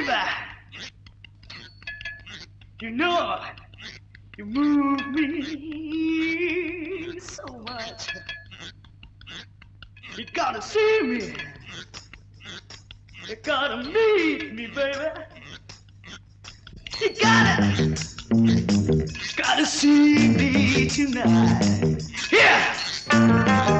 baby, you know you move me so much. You gotta see me. You gotta meet me, baby. You gotta see me tonight. Yeah.